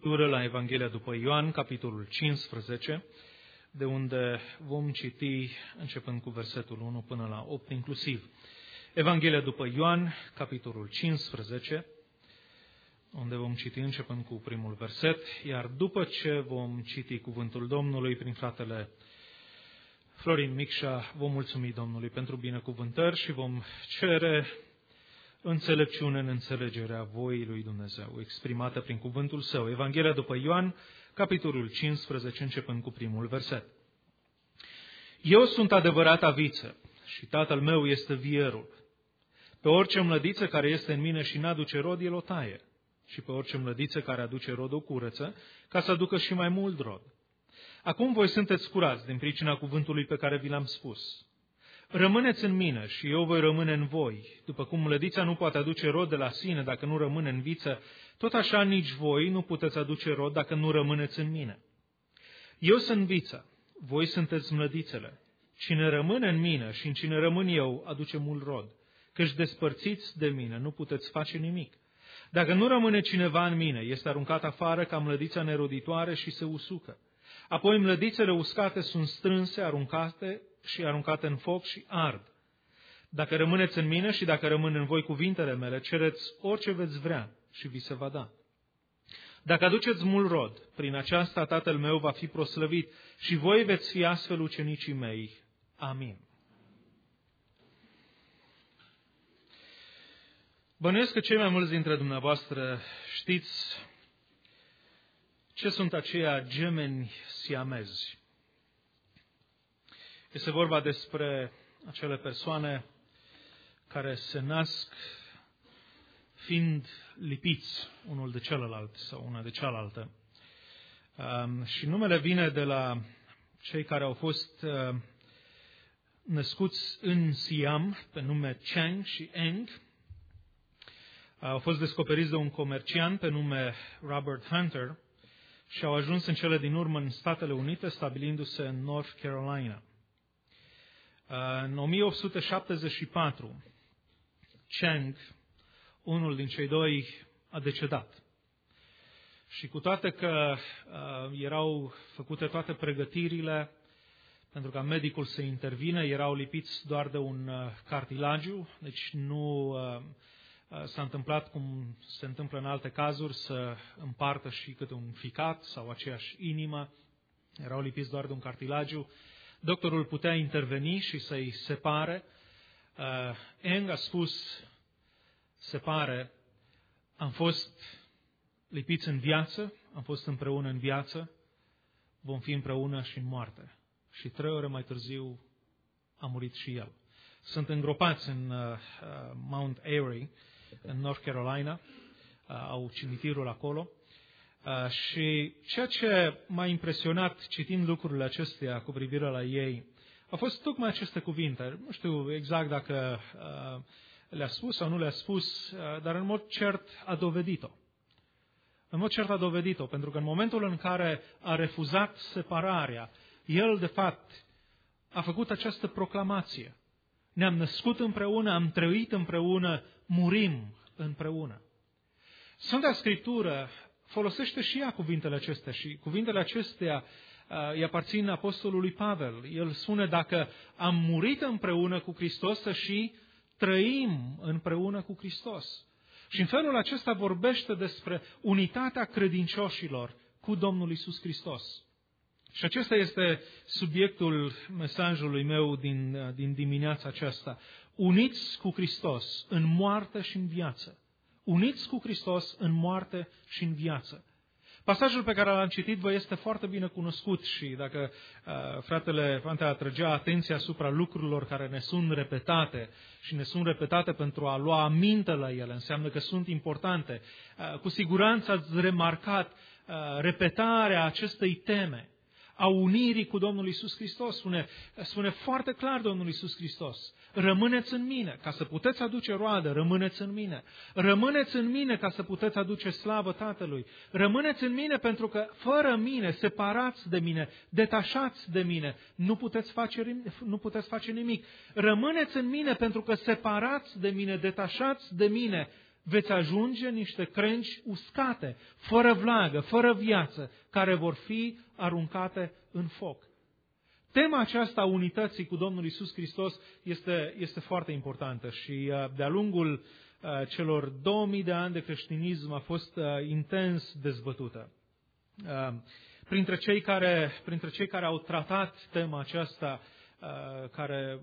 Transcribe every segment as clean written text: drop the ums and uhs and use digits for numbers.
La Evanghelia după Ioan, capitolul 15, de unde vom citi începând cu versetul 1 până la 8 inclusiv. Evanghelia după Ioan, capitolul 15, unde vom citi începând cu primul verset, iar după ce vom citi cuvântul Domnului prin fratele Florin Micșa, vom mulțumi Domnului pentru binecuvântări și vom cere înțelepciune în înțelegerea voii lui Dumnezeu, exprimată prin cuvântul Său. Evanghelia după Ioan, capitolul 15, începând cu primul verset. Eu sunt adevărata viță și Tatăl meu este vierul. Pe orice mlădiță care este în mine și n-aduce rod, el o taie. Și pe orice mlădiță care aduce rod o curăță, ca să aducă și mai mult rod. Acum voi sunteți curați din pricina cuvântului pe care vi l-am spus. Rămâneți în mine și eu voi rămâne în voi. După cum mlădița nu poate aduce rod de la sine dacă nu rămâne în viță, tot așa nici voi nu puteți aduce rod dacă nu rămâneți în mine. Eu sunt vița, voi sunteți mlădițele. Cine rămâne în mine și în cine rămân eu, aduce mult rod. Căci despărțiți de mine, nu puteți face nimic. Dacă nu rămâne cineva în mine, este aruncat afară ca mlădița neroditoare și se usucă. Apoi mlădițele uscate sunt strânse, aruncate în foc și ard. Dacă rămâneți în mine și dacă rămân în voi cuvintele mele, cereți orice veți vrea și vi se va da. Dacă aduceți mult rod, prin aceasta Tatăl meu va fi proslăvit și voi veți fi astfel ucenicii mei. Amin. Bănuiesc că cei mai mulți dintre dumneavoastră știți ce sunt aceia gemeni siamezi. Este vorba despre acele persoane care se nasc fiind lipiți unul de celălalt sau una de cealaltă. Și numele vine de la cei care au fost născuți în Siam, pe nume Chang și Eng. Au fost descoperiți de un comerciant pe nume Robert Hunter și au ajuns în cele din urmă în Statele Unite, stabilindu-se în North Carolina. În 1874, Chang, unul din cei doi, a decedat. Și cu toate că erau făcute toate pregătirile pentru ca medicul să intervine, erau lipiți doar de un cartilagiu, deci nu s-a întâmplat cum se întâmplă în alte cazuri, să împartă și câte un ficat sau aceeași inimă. Erau lipiți doar de un cartilagiu. Doctorul putea interveni și să-i separe. Eng a spus, separe, am fost lipiți în viață, am fost împreună în viață, vom fi împreună și în moarte. Și 3 ore mai târziu a murit și el. Sunt îngropați în Mount Airy, în North Carolina, au cimitirul acolo. Și ceea ce m-a impresionat citind lucrurile acestea cu privire la ei, a fost tocmai aceste cuvinte. Nu știu exact dacă le-a spus sau nu le-a spus, dar în mod cert a dovedit-o. În mod cert a dovedit-o, pentru că în momentul în care a refuzat separarea, el, de fapt, a făcut această proclamație. Ne-am născut împreună, am trăit împreună, murim împreună. Sfânta Scriptură folosește și ea cuvintele acestea și cuvintele acestea îi aparțin apostolului Pavel. El spune, dacă am murit împreună cu Hristos, să și trăim împreună cu Hristos. Și în felul acesta vorbește despre unitatea credincioșilor cu Domnul Iisus Hristos. Și acesta este subiectul mesajului meu din dimineața aceasta. Uniți cu Hristos în moarte și în viață. Uniți cu Hristos în moarte și în viață. Pasajul pe care l-am citit vă este foarte bine cunoscut și dacă fratele atrăgea atenția asupra lucrurilor care ne sunt repetate și ne sunt repetate pentru a lua aminte la ele, înseamnă că sunt importante. Cu siguranță ați remarcat repetarea acestei teme a unirii cu Domnul Iisus Hristos. Spune foarte clar Domnul Iisus Hristos, rămâneți în mine ca să puteți aduce roadă, rămâneți în mine. Rămâneți în mine ca să puteți aduce slavă Tatălui. Rămâneți în mine pentru că fără mine, separați de mine, detașați de mine, nu puteți face nimic. Rămâneți în mine pentru că separați de mine, detașați de mine, veți ajunge niște crengi uscate, fără vlagă, fără viață, care vor fi aruncate în foc. Tema aceasta a unității cu Domnul Iisus Hristos este foarte importantă și de-a lungul celor 2000 de ani de creștinism a fost intens dezbătută. Printre cei care au tratat tema aceasta, care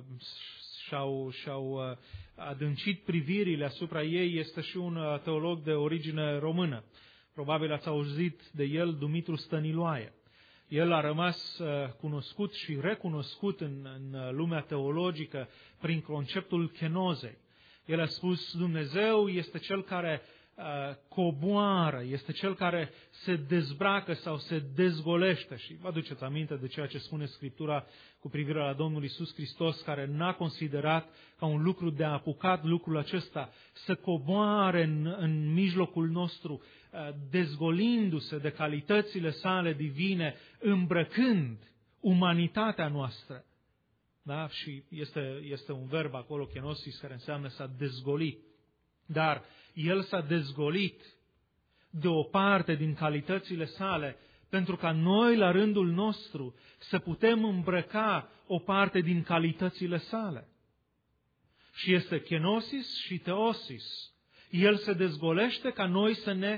și-au adâncit privirile asupra ei, este și un teolog de origine română. Probabil ați auzit de el, Dumitru Stăniloae. El a rămas cunoscut și recunoscut în lumea teologică prin conceptul kenozei. El a spus, Dumnezeu este Cel care coboară, este Cel care se dezbracă sau se dezgolește. Și vă aduceți aminte de ceea ce spune Scriptura cu privire la Domnul Iisus Hristos, care n-a considerat ca un lucru de apucat lucrul acesta, să coboare în mijlocul nostru, dezgolindu-se de calitățile sale divine, îmbrăcând umanitatea noastră. Da? Și este un verb acolo, kenosis, care înseamnă s-a dezgolit. Dar El s-a dezgolit de o parte din calitățile sale, pentru ca noi, la rândul nostru, să putem îmbrăca o parte din calitățile sale. Și este kenosis și theosis. El se dezgolește ca noi să ne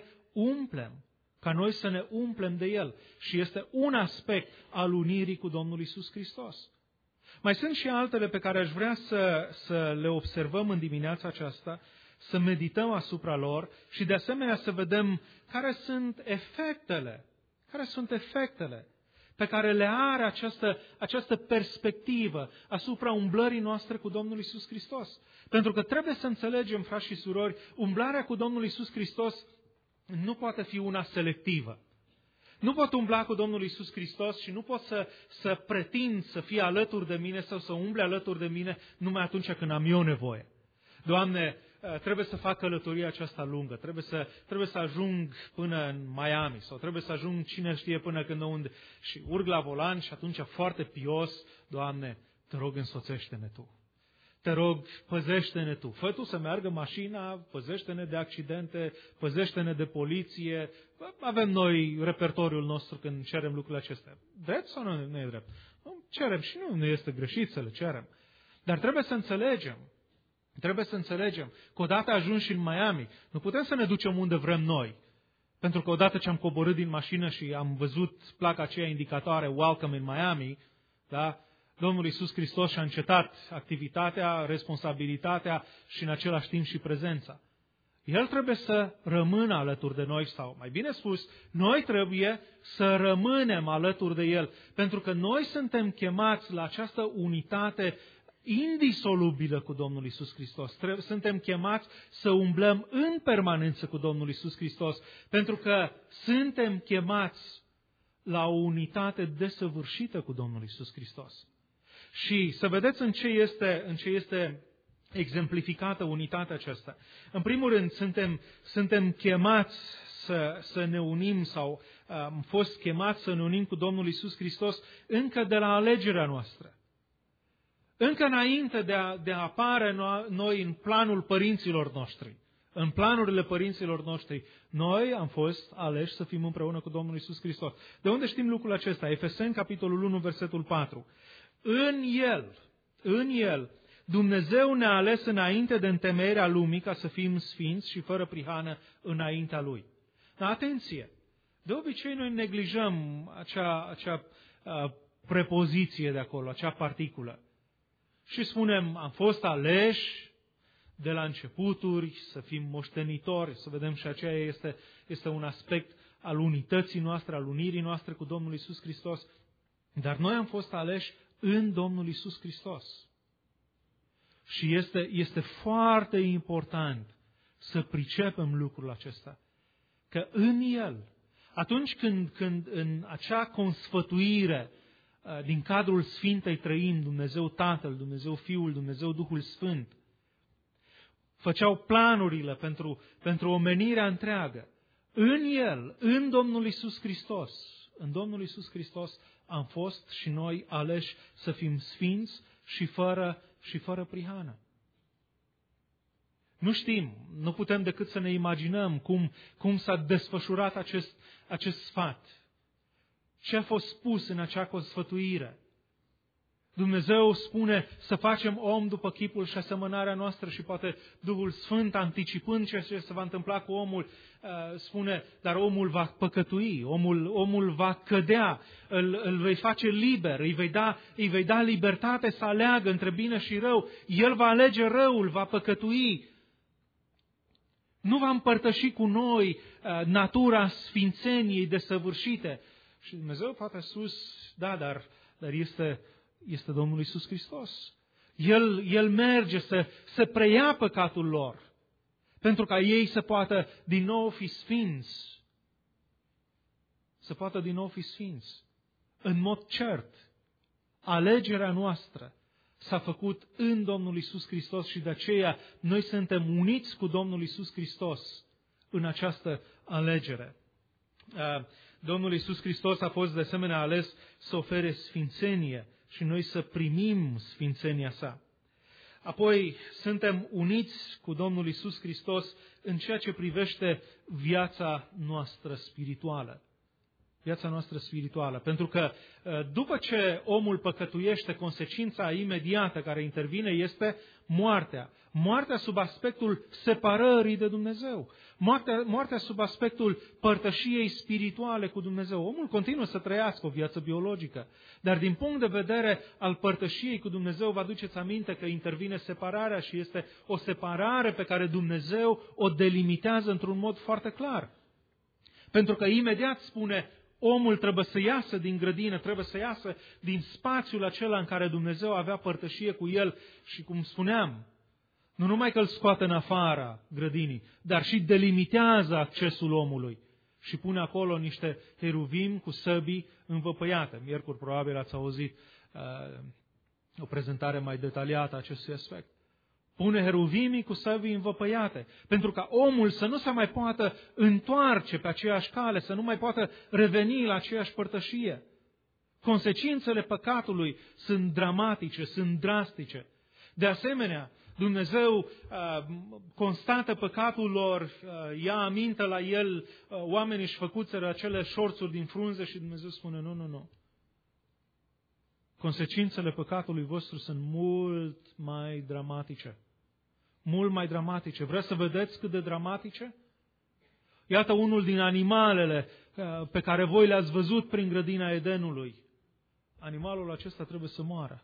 umplem de El. Și este un aspect al unirii cu Domnul Iisus Hristos. Mai sunt și altele pe care aș vrea să le observăm în dimineața aceasta, să medităm asupra lor și de asemenea să vedem care sunt efectele pe care le are această perspectivă asupra umblării noastre cu Domnul Iisus Hristos. Pentru că trebuie să înțelegem, frați și surori, umblarea cu Domnul Iisus Hristos nu poate fi una selectivă. Nu pot umbla cu Domnul Iisus Hristos și nu pot să pretind să fie alături de mine sau să umble alături de mine numai atunci când am eu nevoie. Doamne, trebuie să fac călătoria aceasta lungă, trebuie să ajung până în Miami sau trebuie să ajung cine știe până când unde. Și urc la volan și atunci foarte pios, Doamne, te rog însoțește-ne Tu. Te rog, păzește-ne Tu. Fă Tu să meargă mașina, păzește-ne de accidente, păzește-ne de poliție. Avem noi repertoriul nostru când cerem lucrurile acestea. Drept sau nu e drept? Cerem și nu este greșit să le cerem. Dar trebuie să înțelegem că odată ajunși în Miami, nu putem să ne ducem unde vrem noi. Pentru că odată ce am coborât din mașină și am văzut placa aceea indicatoare Welcome in Miami, da? Domnul Iisus Hristos și-a încetat activitatea, responsabilitatea și în același timp și prezența. El trebuie să rămână alături de noi, sau mai bine spus, noi trebuie să rămânem alături de El, pentru că noi suntem chemați la această unitate indisolubilă cu Domnul Iisus Hristos. Suntem chemați să umblăm în permanență cu Domnul Iisus Hristos, pentru că suntem chemați la o unitate desăvârșită cu Domnul Iisus Hristos. Și să vedeți în ce este exemplificată unitatea aceasta. În primul rând, suntem chemați să ne unim sau am fost chemați să ne unim cu Domnul Iisus Hristos încă de la alegerea noastră. Încă înainte de a apare noi în planul părinților noștri, în planurile părinților noștri, noi am fost aleși să fim împreună cu Domnul Iisus Hristos. De unde știm lucrul acesta? Efeseni, capitolul 1, versetul 4. În El, Dumnezeu ne-a ales înainte de întemeierea lumii ca să fim sfinți și fără prihană înaintea Lui. Dar atenție! De obicei noi neglijăm acea prepoziție de acolo, acea particulă. Și spunem, am fost aleși de la începuturi să fim moștenitori, să vedem și aceea este un aspect al unității noastre, al unirii noastre cu Domnul Iisus Hristos. Dar noi am fost aleși în Domnul Iisus Hristos. Și este foarte important să pricepem lucrul acesta. Că în El, atunci când în acea consfătuire din cadrul Sfintei Trăimi, Dumnezeu Tatăl, Dumnezeu Fiul, Dumnezeu Duhul Sfânt, făceau planurile pentru omenirea întreagă. În El, în Domnul Iisus Hristos, în Domnul Iisus Hristos am fost și noi aleși să fim sfinți și fără prihană. Nu știm, nu putem decât să ne imaginăm cum s-a desfășurat acest sfat. Ce a fost spus în acea sfătuire? Dumnezeu spune să facem om după chipul și asemănarea noastră și poate Duhul Sfânt, anticipând ce se va întâmpla cu omul, spune, dar omul va păcătui, omul va cădea, îl vei face liber, îi vei da libertate să aleagă între bine și rău, el va alege răul, va păcătui. Nu va împărtăși cu noi natura sfințeniei desăvârșite. Și Dumnezeu poate sus, da, dar este Domnul Iisus Hristos. El merge să preia păcatul lor, pentru ca ei să poată din nou fi sfinți. Să poată din nou fi sfinți. În mod cert, alegerea noastră s-a făcut în Domnul Iisus Hristos și de aceea noi suntem uniți cu Domnul Iisus Hristos în această alegere. Domnul Iisus Hristos a fost de asemenea ales să ofere sfințenie și noi să primim sfințenia sa. Apoi suntem uniți cu Domnul Iisus Hristos în ceea ce privește viața noastră spirituală. Viața noastră spirituală. Pentru că după ce omul păcătuiește, consecința imediată care intervine este moartea. Moartea sub aspectul separării de Dumnezeu. Moartea sub aspectul părtășiei spirituale cu Dumnezeu. Omul continuă să trăiască o viață biologică, dar din punct de vedere al părtășiei cu Dumnezeu, vă aduceți aminte că intervine separarea și este o separare pe care Dumnezeu o delimitează într-un mod foarte clar. Pentru că imediat spune, omul trebuie să iasă din grădină, trebuie să iasă din spațiul acela în care Dumnezeu avea părtășie cu el și, cum spuneam, nu numai că îl scoate în afara grădinii, dar și delimitează accesul omului și pune acolo niște heruvim cu săbii învăpăiate. Miercuri probabil ați auzit o prezentare mai detaliată a acestui aspect. Pune heruvimii cu săbii învăpăiate, pentru ca omul să nu se mai poată întoarce pe aceeași cale, să nu mai poată reveni la aceeași părtășie. Consecințele păcatului sunt dramatice, sunt drastice. De asemenea, Dumnezeu constată păcatul lor, ia aminte la el, oamenii își făcuseră acele șorțuri din frunze și Dumnezeu spune, nu. Consecințele păcatului vostru sunt mult mai dramatice. Mult mai dramatice. Vreți să vedeți cât de dramatice? Iată unul din animalele pe care voi le-ați văzut prin grădina Edenului. Animalul acesta trebuie să moară.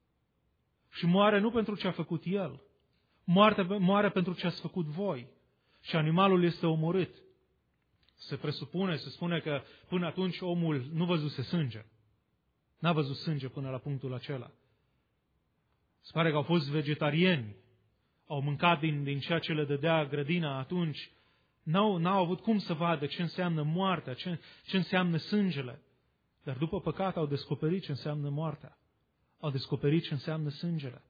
Și moare nu pentru ce a făcut el. Moare pentru ce ați făcut voi. Și animalul este omorât. Se spune că până atunci omul nu văzuse sânge. N-a văzut sânge până la punctul acela. Se pare că au fost vegetariani. Au mâncat din ceea ce le dădea grădina atunci. N-au avut cum să vadă ce înseamnă moartea, ce înseamnă sângele. Dar după păcat au descoperit ce înseamnă moartea. Au descoperit ce înseamnă sângele.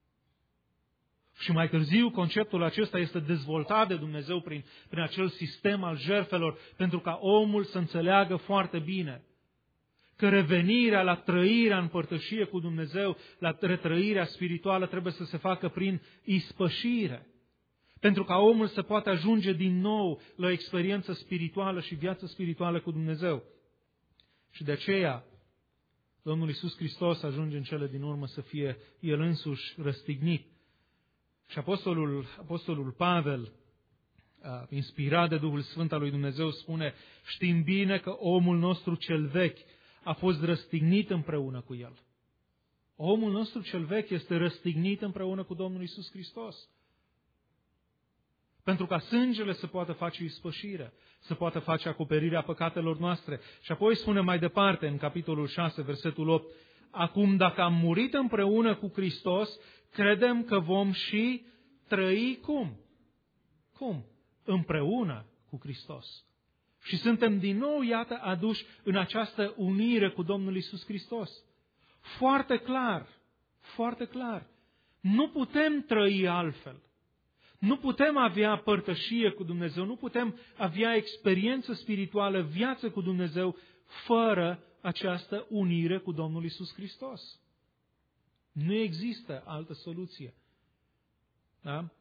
Și mai târziu conceptul acesta este dezvoltat de Dumnezeu prin acel sistem al jertfelor, pentru ca omul să înțeleagă foarte bine că revenirea la trăirea în părtășie cu Dumnezeu, la retrăirea spirituală trebuie să se facă prin ispășire. Pentru ca omul să poată ajunge din nou la o experiență spirituală și viață spirituală cu Dumnezeu. Și de aceea Domnul Iisus Hristos ajunge în cele din urmă să fie El însuși răstignit. Și apostolul Pavel, inspirat de Duhul Sfânt al lui Dumnezeu, spune, știm bine că omul nostru cel vechi a fost răstignit împreună cu El. Omul nostru cel vechi este răstignit împreună cu Domnul Iisus Hristos. Pentru ca sângele să poată face ispășire, să poată face acoperirea păcatelor noastre. Și apoi spune mai departe, în capitolul 6, versetul 8, acum dacă am murit împreună cu Hristos, credem că vom și trăi cum? Cum? Împreună cu Hristos. Și suntem din nou, iată, aduși în această unire cu Domnul Iisus Hristos. Foarte clar, foarte clar. Nu putem trăi altfel. Nu putem avea părtășie cu Dumnezeu, nu putem avea experiență spirituală, viață cu Dumnezeu, fără această unire cu Domnul Iisus Hristos. Nu există altă soluție. Da?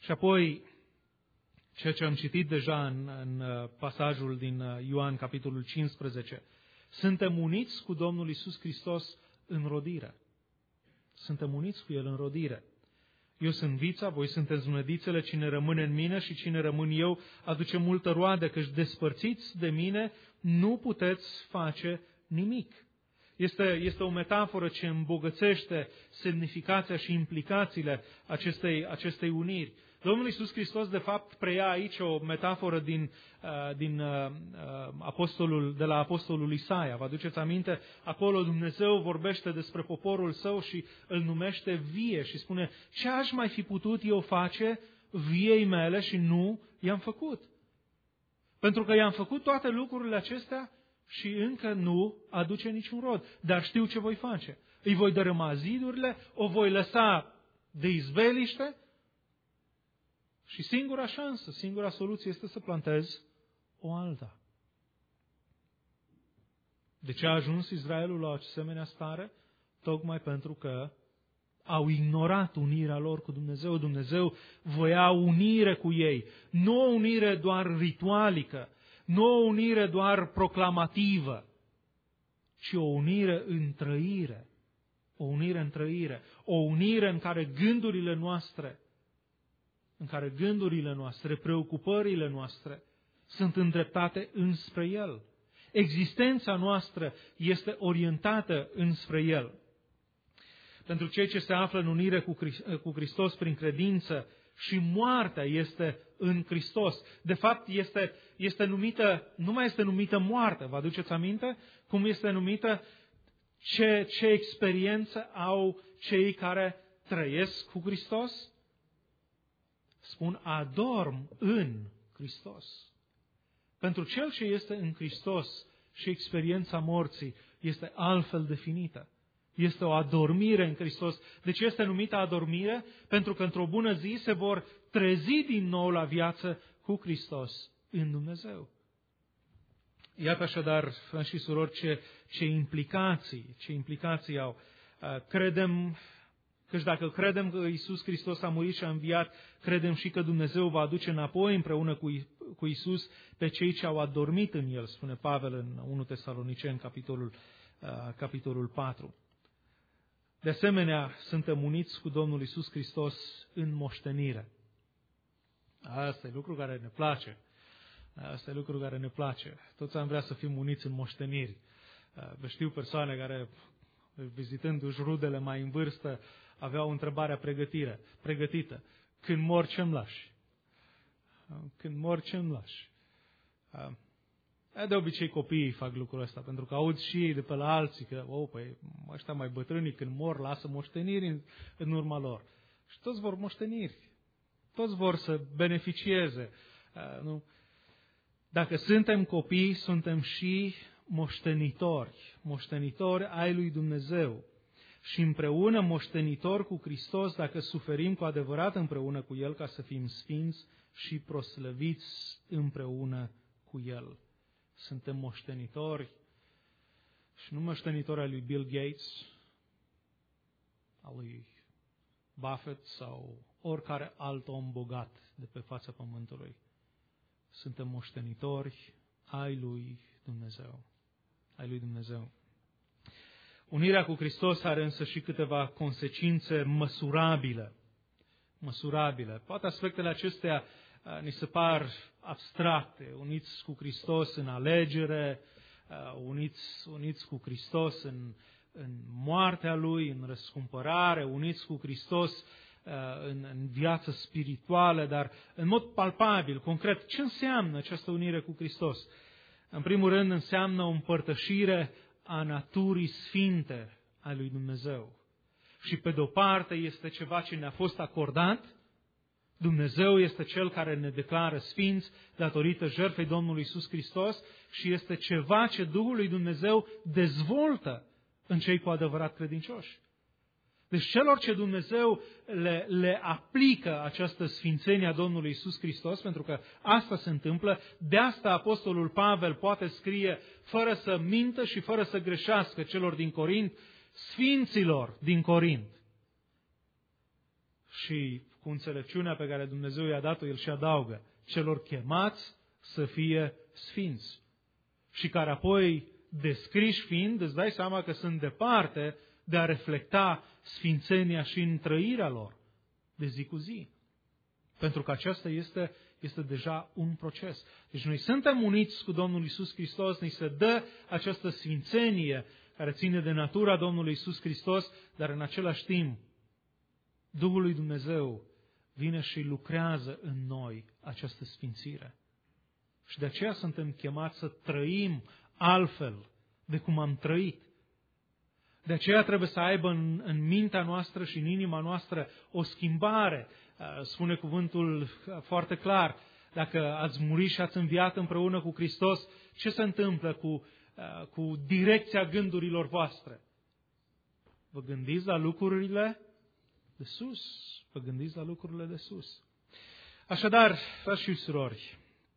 Și apoi, ceea ce am citit deja în pasajul din Ioan, capitolul 15, suntem uniți cu Domnul Iisus Hristos în rodire. Suntem uniți cu El în rodire. Eu sunt vița, voi sunteți mlădițele, cine rămâne în mine și cine rămân eu aduce multă roadă, căci despărțiți de mine nu puteți face nimic. Este o metaforă ce îmbogățește semnificația și implicațiile acestei uniri. Domnul Iisus Hristos, de fapt, preia aici o metaforă de la apostolul Isaia. Vă aduceți aminte? Acolo Dumnezeu vorbește despre poporul său și îl numește vie și spune: ce aș mai fi putut eu face viei mele și nu i-am făcut? Pentru că i-am făcut toate lucrurile acestea și încă nu aduce niciun rod. Dar știu ce voi face. Îi voi dărâma zidurile, o voi lăsa de izbeliște și singura șansă, singura soluție este să plantez o alta. De ce a ajuns Israelul la o asemenea stare? Tocmai pentru că au ignorat unirea lor cu Dumnezeu. Dumnezeu voia unire cu ei. Nu o unire doar ritualică, nu o unire doar proclamativă, ci o unire în trăire. O unire în trăire. O unire în care gândurile noastre, preocupările noastre sunt îndreptate înspre El. Existența noastră este orientată înspre El. Pentru cei ce se află în unire cu Hristos prin credință, și moartea este în Hristos. De fapt, nu mai este numită moarte. Vă aduceți aminte? Cum este numită? Ce experiență au cei care trăiesc cu Hristos? Spun: adorm în Hristos. Pentru cel ce este în Hristos și experiența morții este altfel definită. Este o adormire în Hristos. De ce este numită adormire? Pentru că într-o bună zi se vor trezi din nou la viață cu Hristos în Dumnezeu. Iată așadar, frați și surori, ce implicații au. Căci dacă credem că Iisus Hristos a murit și a înviat, credem și că Dumnezeu va aduce înapoi împreună cu Iisus pe cei ce au adormit în El, spune Pavel în 1 Tesaloniceni, capitolul 4. De asemenea, suntem uniți cu Domnul Iisus Hristos în moștenire. Asta e lucru care ne place. Toți am vrea să fim uniți în moșteniri. Știu persoane care, vizitându-și rudele mai în vârstă, aveau întrebarea pregătită. Când mor, ce-mi lași? Când mor, ce-mi lași? De obicei copiii fac lucrul ăsta, pentru că aud și ei de pe la alții că ăștia mai bătrâni când mor lasă moșteniri în urma lor. Și toți vor moșteniri. Toți vor să beneficieze. Nu? Dacă suntem copii, suntem și moștenitori ai lui Dumnezeu. Și împreună moștenitori cu Hristos, dacă suferim cu adevărat împreună cu El, ca să fim sfinți și proslăviți împreună cu El. Suntem moștenitori și nu moștenitori al lui Bill Gates, al lui Buffett sau oricare alt om bogat de pe fața pământului. Suntem moștenitori ai lui Dumnezeu. Unirea cu Hristos are însă și câteva consecințe măsurabile. Poate aspectele acestea ni se par abstracte, uniți cu Hristos în alegere, uniți cu Hristos în moartea Lui, în răscumpărare, uniți cu Hristos în viață spirituală, dar în mod palpabil, concret, ce înseamnă această unire cu Hristos? În primul rând înseamnă o împărtășire a naturii sfinte a lui Dumnezeu. Și pe de-o parte este ceva ce ne-a fost acordat. Dumnezeu este Cel care ne declară sfinți datorită jertfei Domnului Iisus Hristos și este ceva ce Duhul lui Dumnezeu dezvoltă în cei cu adevărat credincioși. Deci celor ce Dumnezeu le aplică această sfințenie a Domnului Iisus Hristos, pentru că asta se întâmplă, de asta Apostolul Pavel poate scrie fără să mintă și fără să greșească celor din Corint, sfinților din Corint. Și cu înțelepciunea pe care Dumnezeu i-a dat-o, El și adaugă, celor chemați să fie sfinți. Și care apoi, descriși fiind, îți dai seama că sunt departe de a reflecta sfințenia și în trăirea lor de zi cu zi. Pentru că aceasta este deja un proces. Deci noi suntem uniți cu Domnul Iisus Hristos, ni se dă această sfințenie care ține de natura Domnului Iisus Hristos, dar în același timp Duhul lui Dumnezeu vine și lucrează în noi această sfințire. Și de aceea suntem chemați să trăim altfel de cum am trăit. De aceea trebuie să aibă în mintea noastră și în inima noastră o schimbare. Spune cuvântul foarte clar, dacă ați murit și ați înviat împreună cu Hristos, ce se întâmplă cu direcția gândurilor voastre? Vă gândiți la lucrurile de sus. Vă gândiți la lucrurile de sus. Așadar, frați și surori,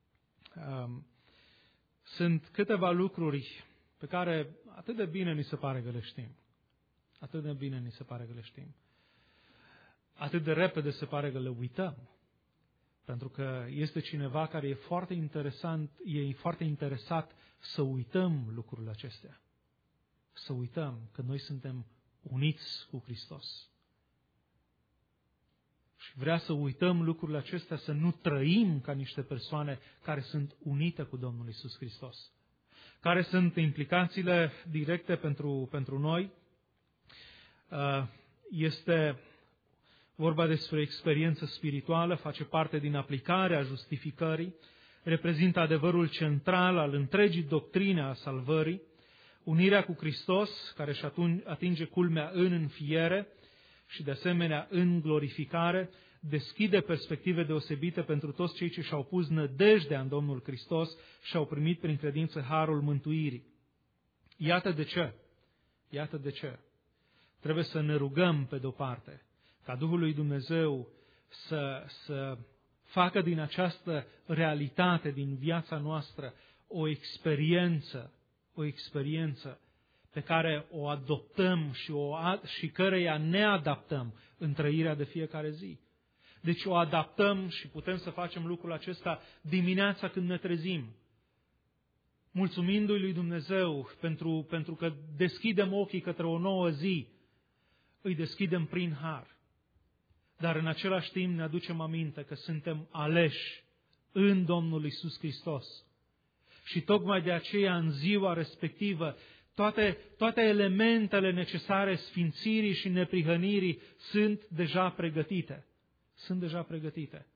sunt câteva lucruri pe care atât de bine ni se pare că le știm. Atât de bine ni se pare că le știm. Atât de repede se pare că le uităm. Pentru că este cineva care e foarte interesat să uităm lucrurile acestea. Să uităm că noi suntem uniți cu Hristos. Și vrea să uităm lucrurile acestea, să nu trăim ca niște persoane care sunt unite cu Domnul Iisus Hristos. Care sunt implicațiile directe pentru noi? Este vorba despre experiență spirituală, face parte din aplicarea justificării, reprezintă adevărul central al întregii doctrine a salvării, unirea cu Hristos, care își atinge culmea în înfiere și de asemenea în glorificare, deschide perspective deosebite pentru toți cei ce și-au pus nădejdea în Domnul Hristos și au primit prin credință harul mântuirii. Iată de ce. Iată de ce. Trebuie să ne rugăm pe de-o parte, ca Duhul lui Dumnezeu să facă din această realitate, din viața noastră, o experiență pe care o adoptăm și căreia ne adaptăm în trăirea de fiecare zi. Deci o adaptăm și putem să facem lucrul acesta dimineața când ne trezim, mulțumindu-i lui Dumnezeu pentru că deschidem ochii către o nouă zi, îi deschidem prin har. Dar în același timp ne aducem aminte că suntem aleși în Domnul Iisus Hristos. Și tocmai de aceea în ziua respectivă toate elementele necesare sfințirii și neprihănirii sunt deja pregătite. Sunt deja pregătite.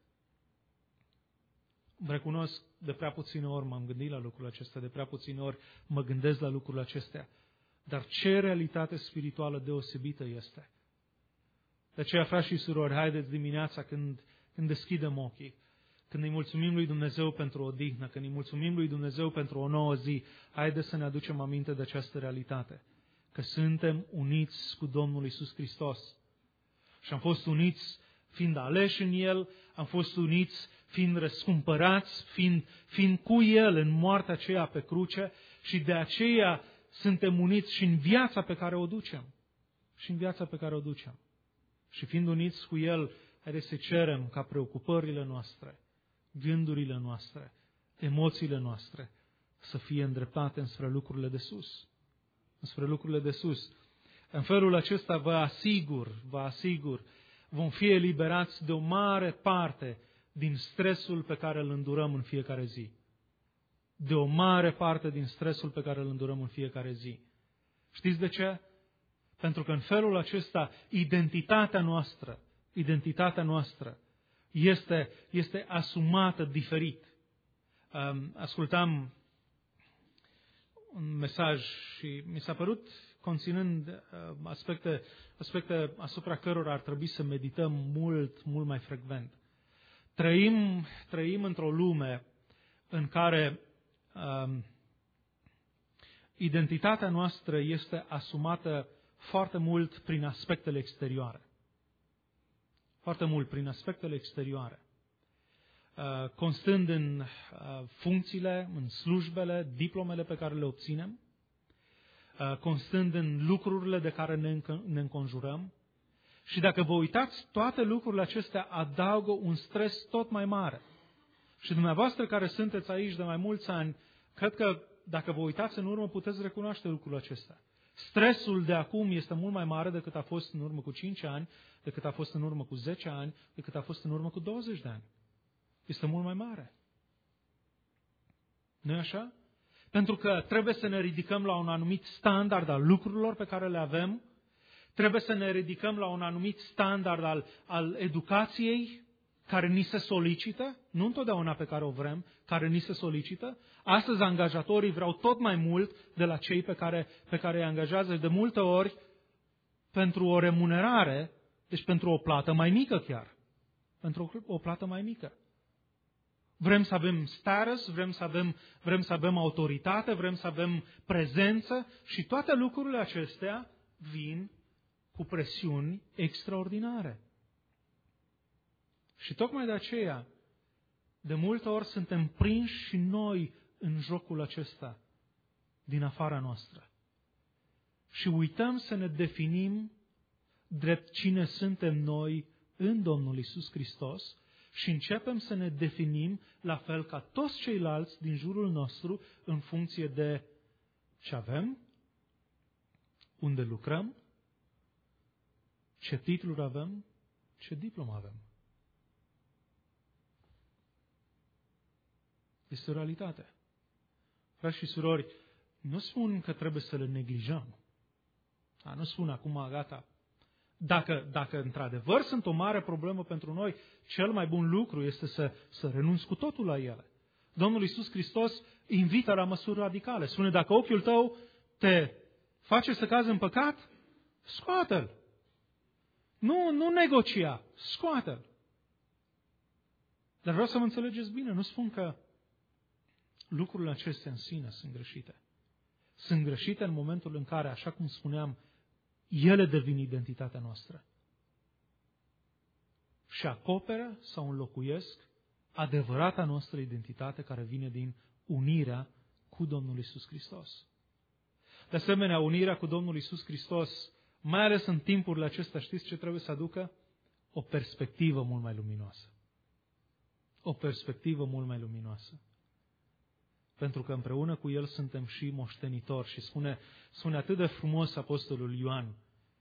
Recunosc, de prea puține ori m-am gândit la lucrul acesta, de prea puține ori mă gândesc la lucrurile acestea. Dar ce realitate spirituală deosebită este. De aceea, frați și surori, haideți dimineața când deschidem ochii, când îi mulțumim lui Dumnezeu pentru o dihnă, când îi mulțumim lui Dumnezeu pentru o nouă zi, haideți să ne aducem aminte de această realitate. Că suntem uniți cu Domnul Iisus Hristos. Și am fost uniți fiind aleși în El, am fost uniți fiind răscumpărați, fiind cu El în moartea aceea pe cruce și de aceea suntem uniți și în viața pe care o ducem. Și în viața pe care o ducem. Și fiind uniți cu El, haideți să cerem ca preocupările noastre, gândurile noastre, emoțiile noastre să fie îndreptate înspre lucrurile de sus. Înspre lucrurile de sus. În felul acesta vă asigur, vom fi eliberați de o mare parte din stresul pe care îl îndurăm în fiecare zi. De o mare parte din stresul pe care îl îndurăm în fiecare zi. Știți de ce? Pentru că în felul acesta identitatea noastră este asumată diferit. Ascultam un mesaj și mi s-a părut conținând aspecte asupra cărora ar trebui să medităm mult mai frecvent. Trăim într-o lume în care identitatea noastră este asumată foarte mult prin aspectele exterioare. Foarte mult prin aspectele exterioare. Constând în funcțiile, în slujbele, diplomele pe care le obținem, constând în lucrurile de care ne înconjurăm Și dacă vă uitați, toate lucrurile acestea adaugă un stres tot mai mare. Și dumneavoastră care sunteți aici de mai mulți ani, cred că dacă vă uitați în urmă, puteți recunoaște lucrul acesta. Stresul de acum este mult mai mare decât a fost în urmă cu 5 ani, decât a fost în urmă cu 10 ani, decât a fost în urmă cu 20 de ani. Este mult mai mare. Nu-i așa? Pentru că trebuie să ne ridicăm la un anumit standard al lucrurilor pe care le avem, trebuie să ne ridicăm la un anumit standard al educației care ni se solicită, nu întotdeauna pe care o vrem, care ni se solicită. Astăzi angajatorii vreau tot mai mult de la cei pe care îi angajează și de multe ori pentru o remunerare, deci pentru o plată mai mică chiar. Pentru o plată mai mică. Vrem să avem status, vrem să avem autoritate, vrem să avem prezență și toate lucrurile acestea vin cu presiuni extraordinare. Și tocmai de aceea, de multe ori suntem prinși și noi în jocul acesta din afara noastră. Și uităm să ne definim drept cine suntem noi în Domnul Iisus Hristos și începem să ne definim la fel ca toți ceilalți din jurul nostru în funcție de ce avem, unde lucrăm, ce titluri avem, ce diplomă avem. Este o realitate. Frați și surori, nu spun că trebuie să le neglijăm. Nu spun acum, gata. Dacă într-adevăr sunt o mare problemă pentru noi, cel mai bun lucru este să renunți cu totul la ele. Domnul Iisus Hristos invită la măsuri radicale. Spune, dacă ochiul tău te face să cazi în păcat, scoate-l. Nu negocia, scoate-l. Dar vreau să mă înțelegeți bine, nu spun că lucrurile acestea în sine sunt greșite. Sunt greșite în momentul în care, așa cum spuneam, ele devin identitatea noastră. Și acoperă sau înlocuiesc adevărata noastră identitate care vine din unirea cu Domnul Iisus Hristos. De asemenea, unirea cu Domnul Iisus Hristos, mai ales în timpurile acestea, știți ce trebuie să aducă? O perspectivă mult mai luminoasă. O perspectivă mult mai luminoasă. Pentru că împreună cu El suntem și moștenitori. Și spune atât de frumos Apostolul Ioan,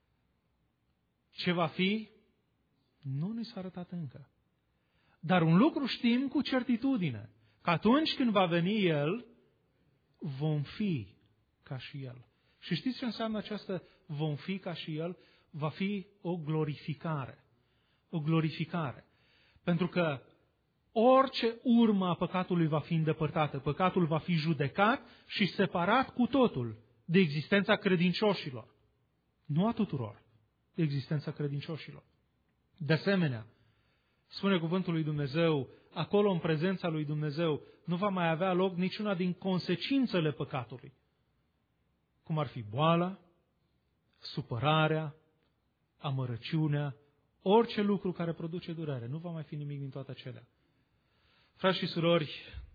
ce va fi, nu ni s-a arătat încă. Dar un lucru știm cu certitudine, că atunci când va veni El, vom fi ca și El. Și știți ce înseamnă această vom fi ca și El? Va fi o glorificare. O glorificare. Pentru că orice urmă a păcatului va fi îndepărtată. Păcatul va fi judecat și separat cu totul de existența credincioșilor. Nu a tuturor, de existența credincioșilor. De asemenea, spune cuvântul lui Dumnezeu, acolo în prezența lui Dumnezeu nu va mai avea loc niciuna din consecințele păcatului. Cum ar fi boala, supărarea, amărăciunea, orice lucru care produce durere. Nu va mai fi nimic din toate acelea. Frați și surori,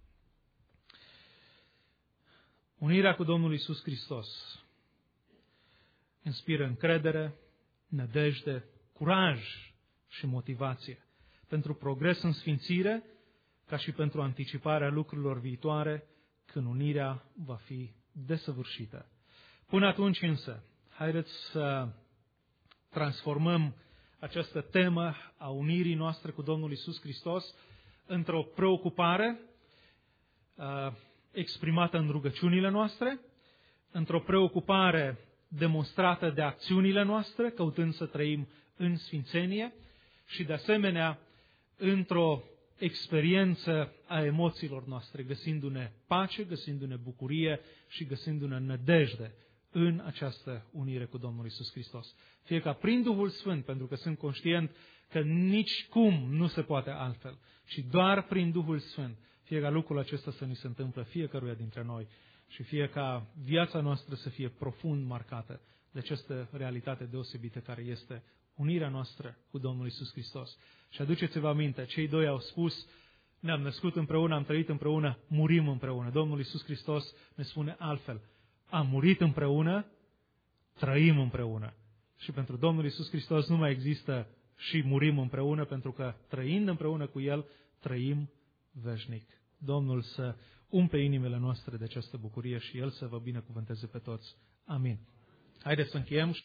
unirea cu Domnul Iisus Hristos inspiră încredere, nădejde, curaj și motivație pentru progres în sfințire, ca și pentru anticiparea lucrurilor viitoare, când unirea va fi desăvârșită. Până atunci însă, haideți să transformăm această temă a unirii noastre cu Domnul Iisus Hristos într-o preocupare exprimată în rugăciunile noastre, într-o preocupare demonstrată de acțiunile noastre, căutând să trăim în sfințenie și, de asemenea, într-o experiență a emoțiilor noastre, găsindu-ne pace, găsindu-ne bucurie și găsindu-ne nădejde în această unire cu Domnul Iisus Hristos. Fie ca prin Duhul Sfânt, pentru că sunt conștient că nici cum nu se poate altfel, și doar prin Duhul Sfânt, fie ca lucrul acesta să ni se întâmplă fiecăruia dintre noi și fie ca viața noastră să fie profund marcată de această realitate deosebită care este unirea noastră cu Domnul Iisus Hristos. Și aduceți-vă aminte, cei doi au spus, ne-am născut împreună, am trăit împreună, murim împreună. Domnul Iisus Hristos ne spune altfel, am murit împreună, trăim împreună și pentru Domnul Iisus Hristos nu mai există și murim împreună, pentru că trăind împreună cu El, trăim veșnic. Domnul să umple inimile noastre de această bucurie și El să vă binecuvânteze pe toți. Amin. Haideți să încheiem.